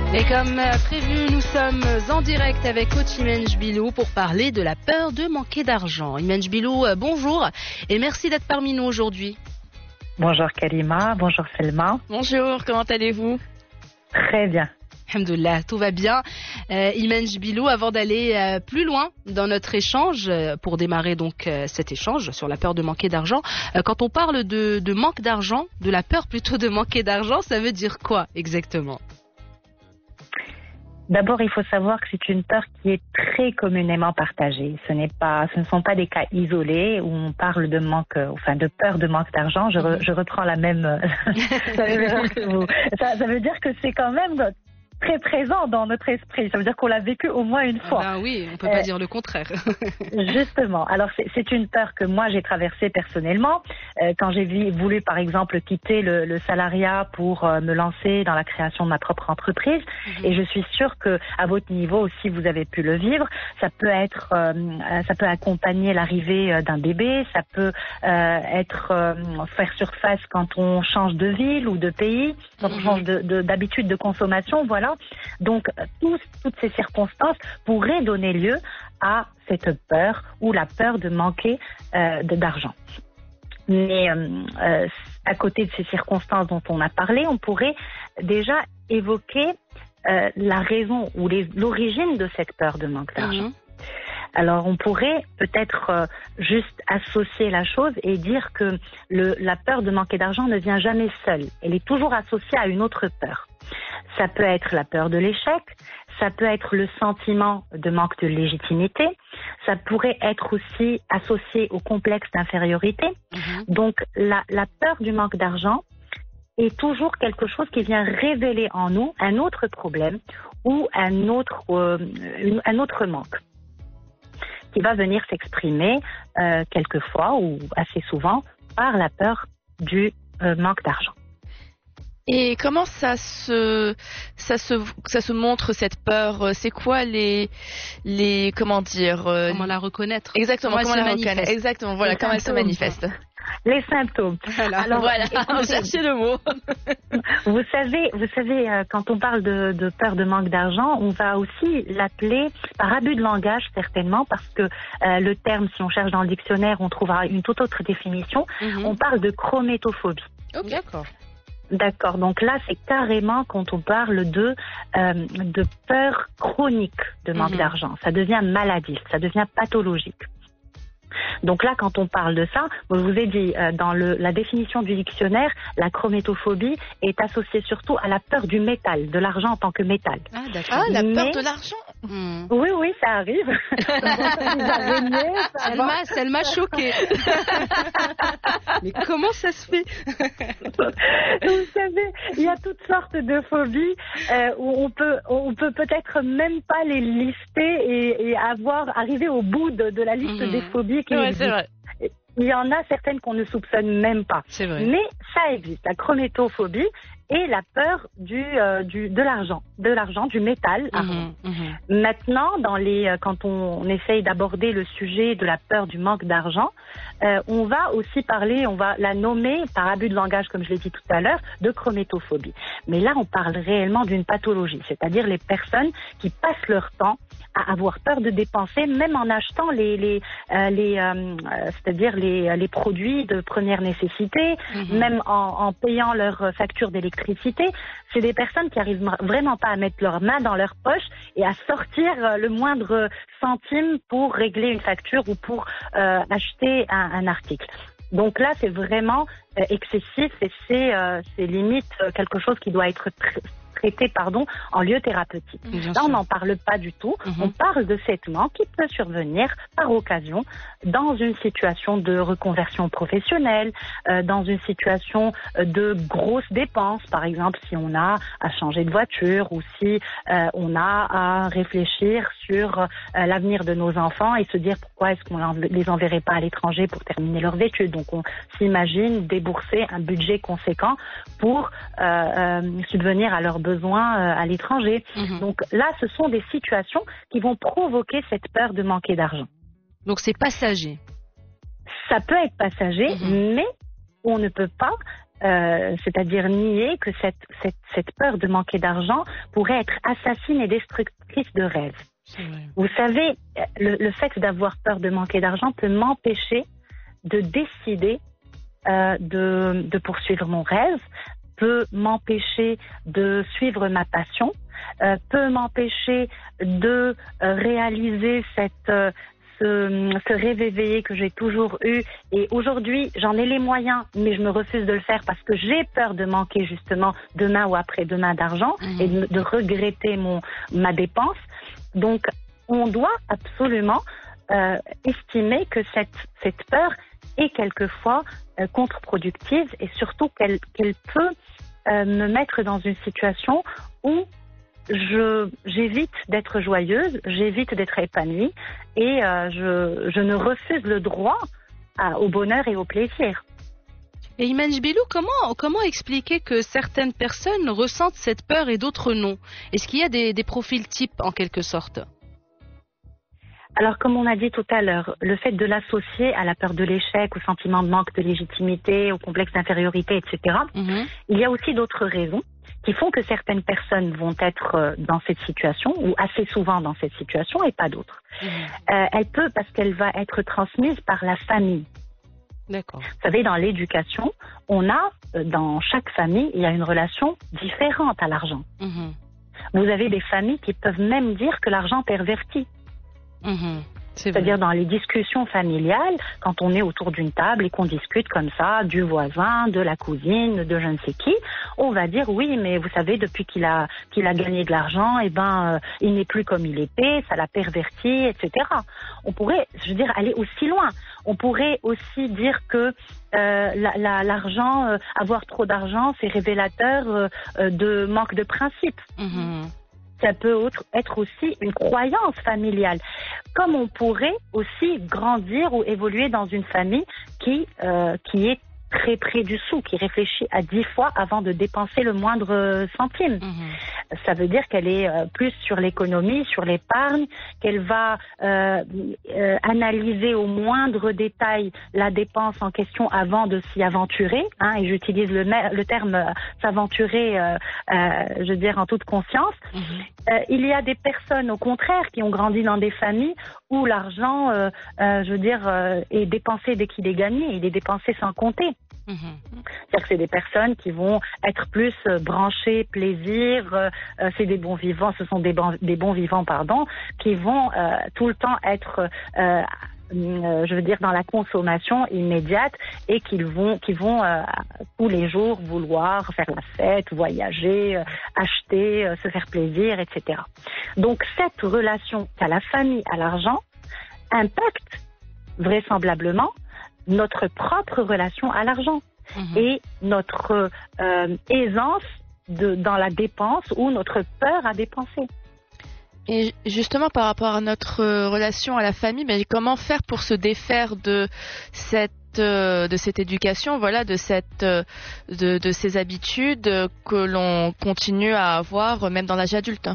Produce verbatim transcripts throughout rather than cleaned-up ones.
Et comme prévu, nous sommes en direct avec coach Imenj Bilou pour parler de la peur de manquer d'argent. Imenj Bilou, bonjour et merci d'être parmi nous aujourd'hui. Bonjour Kalima, bonjour Selma. Bonjour, comment allez-vous? Très bien. Alhamdoulilah, tout va bien. Euh, Imenj Bilou, avant d'aller euh, plus loin dans notre échange, euh, pour démarrer donc euh, cet échange sur la peur de manquer d'argent, euh, quand on parle de, de manque d'argent, de la peur plutôt de manquer d'argent, ça veut dire quoi exactement? D'abord, il faut savoir que c'est une peur qui est très communément partagée. Ce n'est pas, ce ne sont pas des cas isolés où on parle de manque, enfin de peur de manque d'argent. Je, re, je reprends la même. ça, veut dire que vous, ça, ça veut dire que c'est quand même très présent dans notre esprit. Ça veut dire qu'on l'a vécu au moins une fois. Ah ben oui, on peut pas euh, dire le contraire. Justement. Alors c'est une peur que moi j'ai traversée personnellement euh, quand j'ai voulu par exemple quitter le, le salariat pour euh, me lancer dans la création de ma propre entreprise. Mm-hmm. Et je suis sûre que à votre niveau aussi vous avez pu le vivre. Ça peut être, euh, ça peut accompagner l'arrivée d'un bébé. Ça peut euh, être euh, faire surface quand on change de ville ou de pays, quand mm-hmm. on change de, de, d'habitude de consommation. Voilà. Donc, tous, toutes ces circonstances pourraient donner lieu à cette peur ou la peur de manquer euh, d'argent. Mais euh, euh, à côté de ces circonstances dont on a parlé, on pourrait déjà évoquer euh, la raison ou l'origine de cette peur de manque d'argent. Mmh. Alors, on pourrait peut-être euh, juste associer la chose et dire que le, la peur de manquer d'argent ne vient jamais seule. Elle est toujours associée à une autre peur. Ça peut être la peur de l'échec, ça peut être le sentiment de manque de légitimité, ça pourrait être aussi associé au complexe d'infériorité. Mmh. Donc, la, la peur du manque d'argent est toujours quelque chose qui vient révéler en nous un autre problème ou un autre, euh, un autre manque, qui va venir s'exprimer euh, quelquefois ou assez souvent par la peur du euh, manque d'argent. Et comment ça se, ça se, ça se montre cette peur? C'est quoi les, les, comment dire, euh, comment la reconnaître? Exactement, comment, comment elle la se manifeste? reconnaître? Exactement, voilà, les comment symptômes. Elle se manifeste. Les symptômes. Voilà, alors voilà, cherchez le mot. Vous savez, vous savez, quand on parle de, de peur de manque d'argent, on va aussi l'appeler par abus de langage certainement, parce que euh, le terme, si on cherche dans le dictionnaire, on trouvera une toute autre définition. Mm-hmm. On parle de chrométophobie. Okay. D'accord. D'accord, donc là c'est carrément quand on parle de, euh, de peur chronique de manque mmh. d'argent. Ça devient maladif, ça devient pathologique. Donc là, quand on parle de ça, je vous ai dit, euh, dans le, la définition du dictionnaire, la chrométophobie est associée surtout à la peur du métal, de l'argent en tant que métal. Ah d'accord, ah, la Mais... peur de l'argent mmh. Oui, oui, ça arrive. Elle m'a choquée. Mais comment ça se fait? Vous savez, il y a toutes sortes de phobies euh, où on peut, on peut peut-être même pas les lister et, et avoir arrivé au bout de, de la liste mmh. des phobies qui ouais, existent. C'est vrai. Il y en a certaines qu'on ne soupçonne même pas. C'est vrai. Mais ça existe, la chrométophobie et la peur du, euh, du, de l'argent, de l'argent, du métal. Mmh, mmh. Maintenant, dans les, quand on, on essaye d'aborder le sujet de la peur du manque d'argent, euh, on va aussi parler, on va la nommer par abus de langage, comme je l'ai dit tout à l'heure, de chrométophobie. Mais là, on parle réellement d'une pathologie, c'est-à-dire les personnes qui passent leur temps à avoir peur de dépenser, même en achetant les, les, euh, les euh, c'est-à-dire les, les produits de première nécessité, mmh. même en, en payant leur facture d'électricité. C'est des personnes qui arrivent vraiment pas à mettre leurs mains dans leur poche et à sortir le moindre centime pour régler une facture ou pour euh, acheter un, un article. Donc là, c'est vraiment euh, excessif et c'est euh, limite quelque chose qui doit être très traité pardon, en lieu thérapeutique. Bien Là, sûr. On n'en parle pas du tout. Mm-hmm. On parle de cet manque qui peut survenir par occasion dans une situation de reconversion professionnelle, euh, dans une situation de grosses dépenses, par exemple si on a à changer de voiture ou si euh, on a à réfléchir sur euh, l'avenir de nos enfants et se dire pourquoi est-ce qu'on les enverrait pas à l'étranger pour terminer leurs études. Donc on s'imagine débourser un budget conséquent pour euh, euh, subvenir à leurs besoins besoins à l'étranger. Mmh. Donc là, ce sont des situations qui vont provoquer cette peur de manquer d'argent. Donc c'est passager. Ça peut être passager, mmh. mais on ne peut pas euh, c'est-à-dire nier que cette, cette, cette peur de manquer d'argent pourrait être assassine et destructrice de rêves. Vous savez, le, le fait d'avoir peur de manquer d'argent peut m'empêcher de décider euh, de, de poursuivre mon rêve, peut m'empêcher de suivre ma passion, euh, peut m'empêcher de euh, réaliser cette, euh, ce, ce rêve éveillé que j'ai toujours eu. Et aujourd'hui, j'en ai les moyens, mais je me refuse de le faire parce que j'ai peur de manquer justement demain ou après-demain d'argent mmh. et de, de regretter mon, ma dépense. Donc, on doit absolument euh, estimer que cette, cette peur est quelquefois euh, contre-productive et surtout qu'elle, qu'elle peut euh, me mettre dans une situation où je, j'évite d'être joyeuse, j'évite d'être épanouie et euh, je, je ne refuse le droit à, au bonheur et au plaisir. Et Iman Jbilou, comment, comment expliquer que certaines personnes ressentent cette peur et d'autres non? Est-ce qu'il y a des, des profils types en quelque sorte? Alors, comme on a dit tout à l'heure, le fait de l'associer à la peur de l'échec, au sentiment de manque de légitimité, au complexe d'infériorité, et cetera, mm-hmm. il y a aussi d'autres raisons qui font que certaines personnes vont être dans cette situation, ou assez souvent dans cette situation, et pas d'autres. Mm-hmm. Euh, elle peut, parce qu'elle va être transmise par la famille. D'accord. Vous savez, dans l'éducation, on a, dans chaque famille, il y a une relation différente à l'argent. Mmh. Vous avez des familles qui peuvent même dire que l'argent pervertit. Mmh. C'est C'est-à-dire vrai. Dans les discussions familiales, quand on est autour d'une table et qu'on discute comme ça du voisin, de la cousine, de je ne sais qui, on va dire oui, mais vous savez, depuis qu'il a qu'il a gagné de l'argent, eh ben, euh, il n'est plus comme il était, ça l'a perverti, et cetera. On pourrait, je veux dire, aller aussi loin. On pourrait aussi dire que euh, la, la, l'argent, euh, avoir trop d'argent, c'est révélateur euh, de manque de principe. Mmh. Ça peut être aussi une croyance familiale. Comme on pourrait aussi grandir ou évoluer dans une famille qui, euh, qui est très près du sou, qui réfléchit à dix fois avant de dépenser le moindre centime. Mmh. Ça veut dire qu'elle est euh, plus sur l'économie, sur l'épargne, qu'elle va euh, euh, analyser au moindre détail la dépense en question avant de s'y aventurer. Hein, et j'utilise le, le terme euh, s'aventurer, euh, euh, je veux dire, en toute conscience. Mmh. Euh, il y a des personnes, au contraire, qui ont grandi dans des familles où l'argent, euh, euh, je veux dire, euh, est dépensé dès qu'il est gagné. Il est dépensé sans compter. Mmh. C'est-à-dire que c'est des personnes qui vont être plus euh, branchées plaisir, euh, c'est des bons vivants, ce sont des, bon, des bons vivants, pardon, qui vont euh, tout le temps être, euh, euh, je veux dire, dans la consommation immédiate et qui vont, qui vont euh, tous les jours vouloir faire la fête, voyager, euh, acheter, euh, se faire plaisir, et cetera. Donc cette relation qu'a la famille à l'argent impacte vraisemblablement notre propre relation à l'argent mmh. et notre euh, aisance de, dans la dépense ou notre peur à dépenser. Et justement, par rapport à notre relation à la famille, mais comment faire pour se défaire de cette euh, de cette éducation, voilà, de cette de, de ces habitudes que l'on continue à avoir même dans l'âge adulte?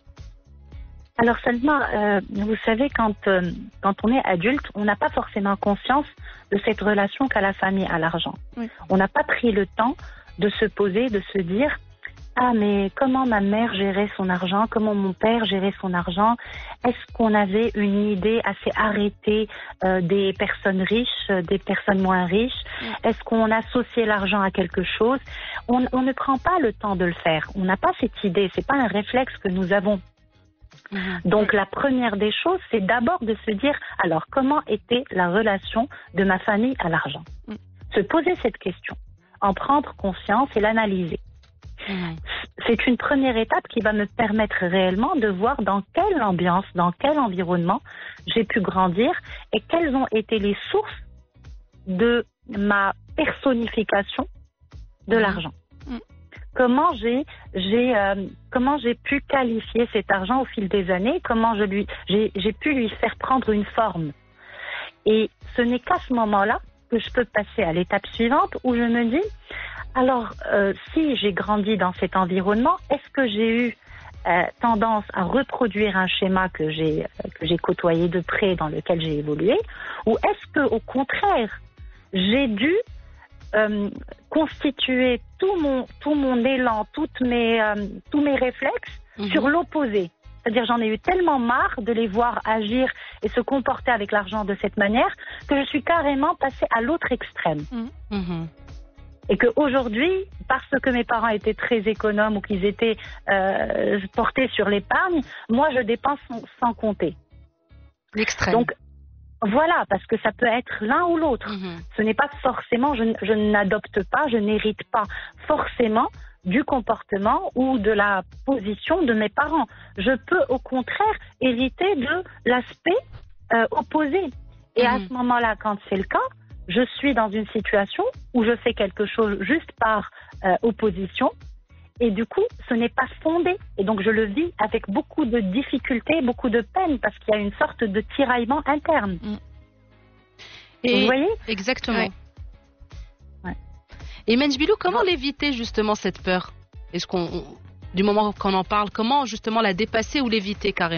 Alors seulement, euh, vous savez, quand, euh, quand on est adulte, on n'a pas forcément conscience de cette relation qu'a la famille à l'argent. Oui. On n'a pas pris le temps de se poser, de se dire « Ah, mais comment ma mère gérait son argent? Comment mon père gérait son argent? Est-ce qu'on avait une idée assez arrêtée euh, des personnes riches, des personnes moins riches? Oui. Est-ce qu'on associait l'argent à quelque chose ?» on, on ne prend pas le temps de le faire. On n'a pas cette idée. C'est pas un réflexe que nous avons. Donc la première des choses, c'est d'abord de se dire, alors comment était la relation de ma famille à l'argent? Mm. Se poser cette question, en prendre conscience et l'analyser. Mm. C'est une première étape qui va me permettre réellement de voir dans quelle ambiance, dans quel environnement j'ai pu grandir et quelles ont été les sources de ma personnification de mm. l'argent. Mm. Comment j'ai, j'ai, euh, comment j'ai pu qualifier cet argent au fil des années, comment je lui, j'ai, j'ai pu lui faire prendre une forme. Et ce n'est qu'à ce moment-là que je peux passer à l'étape suivante où je me dis, alors, euh, si j'ai grandi dans cet environnement, est-ce que j'ai eu euh, tendance à reproduire un schéma que j'ai, euh, que j'ai côtoyé de près, dans lequel j'ai évolué, ou est-ce que, au contraire, j'ai dû euh, constituer tout mon, tout mon élan, toutes mes, euh, tous mes réflexes mmh. sur l'opposé. C'est-à-dire j'en ai eu tellement marre de les voir agir et se comporter avec l'argent de cette manière que je suis carrément passée à l'autre extrême. Mmh. Et qu'aujourd'hui, parce que mes parents étaient très économes ou qu'ils étaient euh, portés sur l'épargne, moi je dépense sans, sans compter. L'extrême. Donc voilà, parce que ça peut être l'un ou l'autre. Mmh. Ce n'est pas forcément, je, je n'adopte pas, je n'hérite pas forcément du comportement ou de la position de mes parents. Je peux au contraire hériter de l'aspect euh, opposé. Et mmh. à ce moment-là, quand c'est le cas, je suis dans une situation où je fais quelque chose juste par euh, opposition et du coup, ce n'est pas fondé. Et donc, je le vis avec beaucoup de difficultés, beaucoup de peine parce qu'il y a une sorte de tiraillement interne. Mmh. Et vous voyez ? Exactement. Ouais. Ouais. Et Menjbilou, comment ouais. l'éviter justement cette peur ? Est-ce qu'on, du moment qu'on en parle, comment justement la dépasser ou l'éviter carrément ?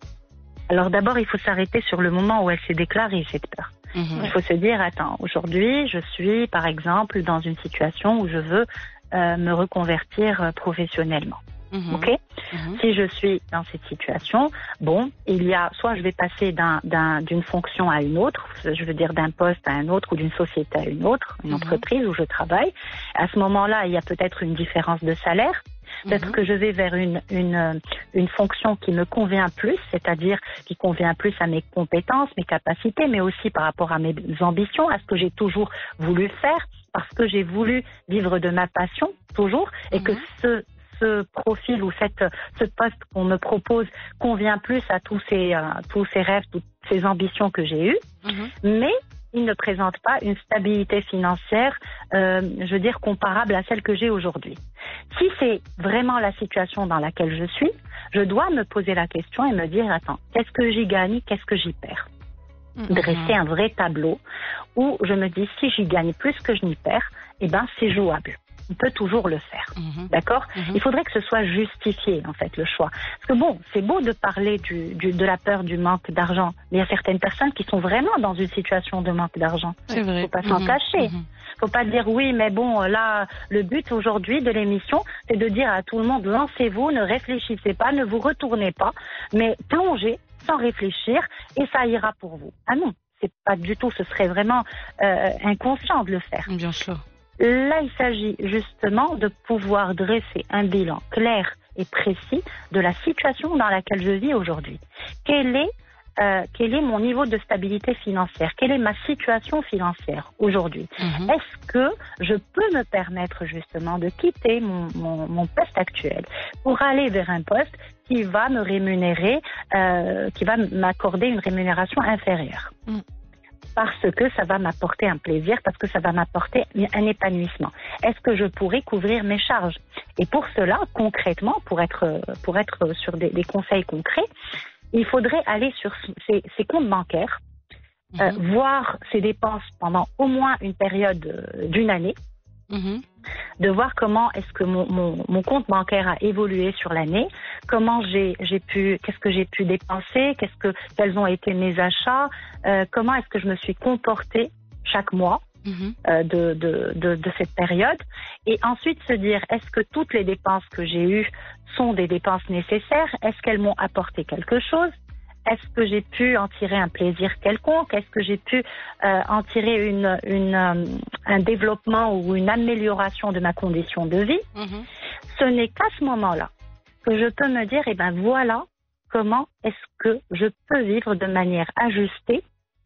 Alors d'abord, il faut s'arrêter sur le moment où elle s'est déclarée, cette peur. Mmh. Il faut se dire, attends, aujourd'hui, je suis par exemple dans une situation où je veux euh, me reconvertir professionnellement. Mmh. Ok ? Mmh. Si je suis dans cette situation, bon, il y a, soit je vais passer d'un, d'un, d'une fonction à une autre, je veux dire d'un poste à un autre ou d'une société à une autre, une mmh. entreprise où je travaille. À ce moment-là, il y a peut-être une différence de salaire. Peut-être mmh. que je vais vers une, une, une fonction qui me convient plus, c'est-à-dire qui convient plus à mes compétences, mes capacités, mais aussi par rapport à mes ambitions, à ce que j'ai toujours voulu faire, parce que j'ai voulu vivre de ma passion, toujours, et mmh. que ce, ce profil ou cette, ce poste qu'on me propose convient plus à tous ces, euh, tous ces rêves, toutes ces ambitions que j'ai eues. Mmh. Mais il ne présente pas une stabilité financière, euh, je veux dire, comparable à celle que j'ai aujourd'hui. Si c'est vraiment la situation dans laquelle je suis, je dois me poser la question et me dire, attends, qu'est-ce que j'y gagne, qu'est-ce que j'y perds ? Mmh. Dresser un vrai tableau où je me dis, si j'y gagne plus que je n'y perds, eh ben, c'est jouable. On peut toujours le faire, mmh. d'accord ? mmh. Il faudrait que ce soit justifié, en fait, le choix. Parce que bon, c'est beau de parler du, du, de la peur du manque d'argent, mais il y a certaines personnes qui sont vraiment dans une situation de manque d'argent. C'est vrai. Il ne faut pas mmh. s'en cacher. Il mmh. ne faut pas dire oui, mais bon, là, le but aujourd'hui de l'émission, c'est de dire à tout le monde, lancez-vous, ne réfléchissez pas, ne vous retournez pas, mais plongez sans réfléchir et ça ira pour vous. Ah non, c'est pas du tout, ce serait vraiment euh, inconscient de le faire. Bien sûr. Là, il s'agit justement de pouvoir dresser un bilan clair et précis de la situation dans laquelle je vis aujourd'hui. Quel est, euh, quel est mon niveau de stabilité financière ? Quelle est ma situation financière aujourd'hui ? Mmh. Est-ce que je peux me permettre justement de quitter mon, mon, mon poste actuel pour aller vers un poste qui va me rémunérer, euh, qui va m'accorder une rémunération inférieure ? Mmh. Parce que ça va m'apporter un plaisir, parce que ça va m'apporter un épanouissement. Est-ce que je pourrais couvrir mes charges ? Et pour cela, concrètement, pour être, pour être sur des, des conseils concrets, il faudrait aller sur ces, ces comptes bancaires, mmh. euh, voir ces dépenses pendant au moins une période euh, d'une année, mmh. de voir comment est-ce que mon, mon, mon compte bancaire a évolué sur l'année, comment j'ai, j'ai pu, qu'est-ce que j'ai pu dépenser, qu'est-ce que, quels ont été mes achats, euh, comment est-ce que je me suis comportée chaque mois mmh. euh, de, de, de, de cette période, et ensuite se dire, est-ce que toutes les dépenses que j'ai eues sont des dépenses nécessaires, est-ce qu'elles m'ont apporté quelque chose ? Est-ce que j'ai pu en tirer un plaisir quelconque ? Est-ce que j'ai pu euh, en tirer une, une, euh, un développement ou une amélioration de ma condition de vie ? Mmh. Ce n'est qu'à ce moment-là que je peux me dire, eh ben voilà comment est-ce que je peux vivre de manière ajustée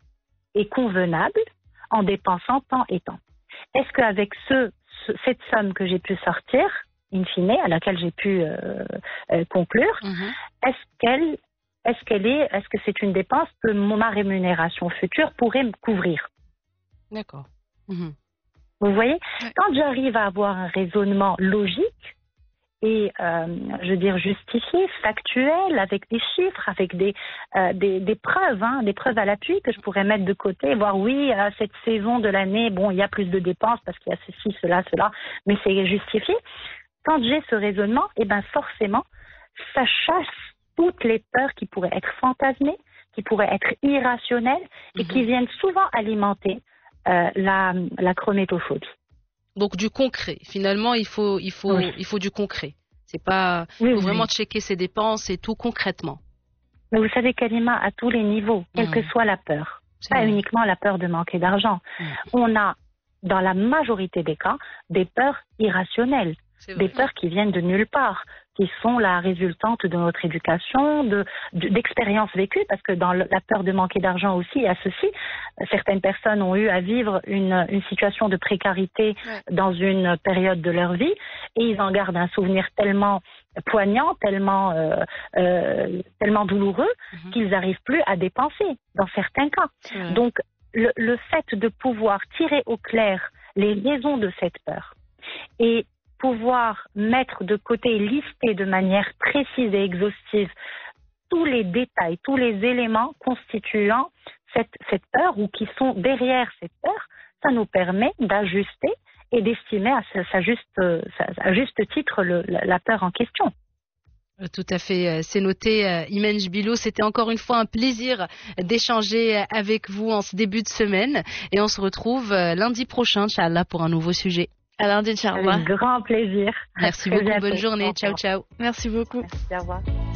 et convenable en dépensant tant et tant. Est-ce qu'avec ce, ce, cette somme que j'ai pu sortir, in fine, à laquelle j'ai pu euh, euh, conclure, mmh. est-ce qu'elle Est-ce qu'elle est, est-ce que c'est une dépense que ma rémunération future pourrait me couvrir ? D'accord. Mmh. Vous voyez ? Ouais. Quand j'arrive à avoir un raisonnement logique et, euh, je veux dire, justifié, factuel, avec des chiffres, avec des, euh, des, des preuves, hein, des preuves à l'appui que je pourrais mettre de côté et voir, oui, à cette saison de l'année, bon, il y a plus de dépenses parce qu'il y a ceci, cela, cela, mais c'est justifié. Quand j'ai ce raisonnement, eh ben forcément, ça chasse toutes les peurs qui pourraient être fantasmées, qui pourraient être irrationnelles et mmh. qui viennent souvent alimenter euh, la, la chrométophobie. Donc du concret. Finalement, il faut, il faut, oui. il faut du concret. C'est pas, il oui, faut oui. vraiment checker ses dépenses et tout concrètement. Mais vous savez, Kalima, à tous les niveaux, quelle mmh. que soit la peur, c'est pas vrai. Uniquement la peur de manquer d'argent. Mmh. On a, dans la majorité des cas, des peurs irrationnelles, des peurs qui viennent de nulle part, qui sont la résultante de notre éducation, de, de, d'expériences vécues, parce que dans le, la peur de manquer d'argent aussi, il y a ceci. Certaines personnes ont eu à vivre une, une situation de précarité ouais. dans une période de leur vie, et ils en gardent un souvenir tellement poignant, tellement, euh, euh, tellement douloureux, mm-hmm. qu'ils n'arrivent plus à dépenser, dans certains cas. Mm-hmm. Donc, le, le fait de pouvoir tirer au clair les raisons de cette peur, et pouvoir mettre de côté et lister de manière précise et exhaustive tous les détails, tous les éléments constituant cette, cette peur ou qui sont derrière cette peur, ça nous permet d'ajuster et d'estimer à sa, sa juste, à juste titre le, la, la peur en question. Tout à fait, c'est noté. Imen Jbilou, c'était encore une fois un plaisir d'échanger avec vous en ce début de semaine et on se retrouve lundi prochain, Inch'Allah, pour un nouveau sujet. À lundi, Inch'Allah. Avec grand plaisir. Merci beaucoup, bonne journée. Ciao, ciao. Merci beaucoup. Merci, au revoir.